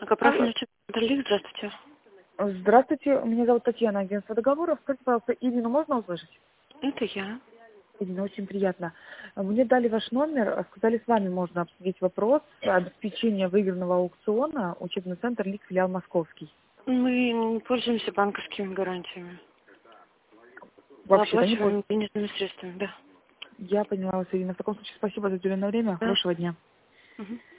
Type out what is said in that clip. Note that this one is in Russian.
Многопрофильный центр Лик, здравствуйте. Здравствуйте, меня зовут Татьяна, агентство договоров. Скажите, пожалуйста, Ирину можно услышать? Это я. Ирина, очень приятно. Мне дали ваш номер, сказали, с вами можно обсудить вопрос обеспечения выигранного аукциона учебный центр Лик, филиал Московский. Мы не пользуемся банковскими гарантиями. Мы Вообще-то не оплачиваем пользуюсь. денежными средствами, да. Я поняла вас, Ирина. В таком случае спасибо за уделенное время. Да. Хорошего дня. Мгм.